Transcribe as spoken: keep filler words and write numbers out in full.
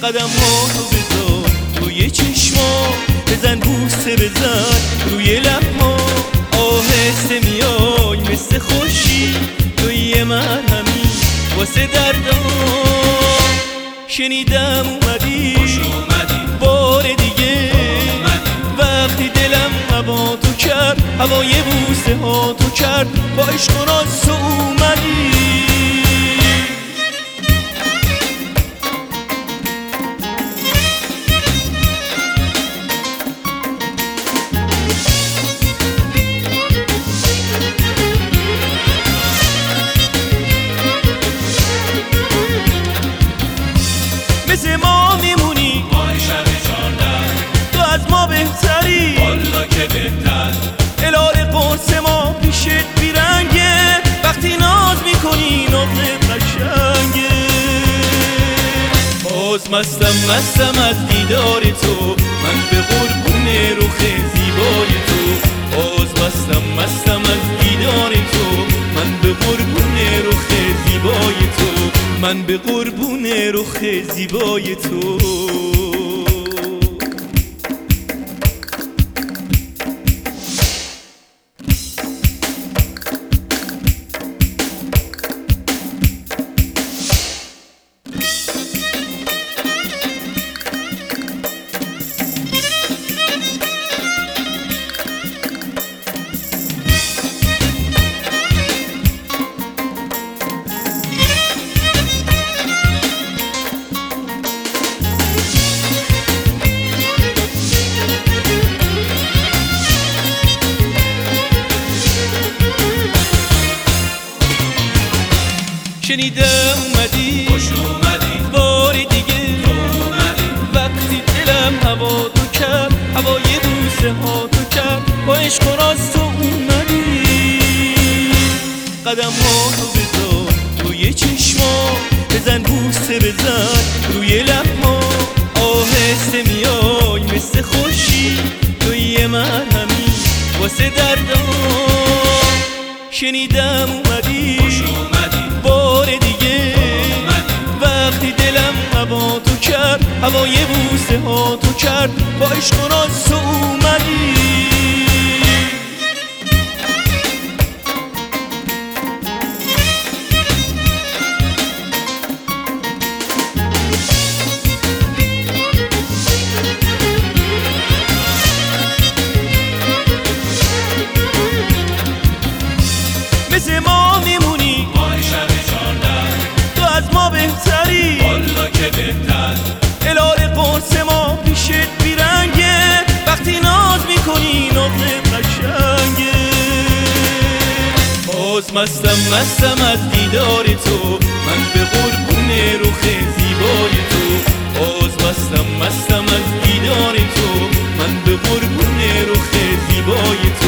قدم ها رو بذار روی چشما، بزن بوسه بزن روی لبما، آهسته میای مثل خوشی، توی مرهمی واسه دردام. شنیدم اومدی بار دیگه، وقتی دلم هوا تو کرد، هوای بوسه ها تو کرد، با عشق و راز تو اومدی. مثل ما میمونی ماه شب چارده، تو از ما بهتری والا که بهتر. الال قرص ما پیشت بیرنگه، وقتی ناز میکنی نقل قشنگه. باز مستم مستم از دیدار تو، من به قربون رخ زیبای تو. باز مستم مستم از دیدار تو، من به قربون رخ زیبای تو، من به قربون رخ زیبای تو. شنیدم اومدی خوش اومدی بار دیگه، اومدی وقتی دلم هوا تو کرد، هوای بوسه ها تو کرد، با عشق و راز تو اومدی. قدم ها رو بذار روی چشما، بزن بوسه بزن روی لبما، آهسته میای مثل خوشی، توی مرهمی واسه دردام. شنیدم اومدی خوش اومدی بار دیگه، وقتی دلم هوا تو کرد، هوای بوسه ها تو کرد، با عشق و راز تو اومدی. مثل ما میمونی ماه شب چارده، تو از ما بهتری والا که بهتر. الال قرص ما پیشت بیرنگه، وقتی ناز میکنی نقل قشنگه. باز مستم مستم از دیدار تو، من به قربون رخ زیبای تو. باز مستم مستم از دیدار تو، من به قربون رخ زیبای تو.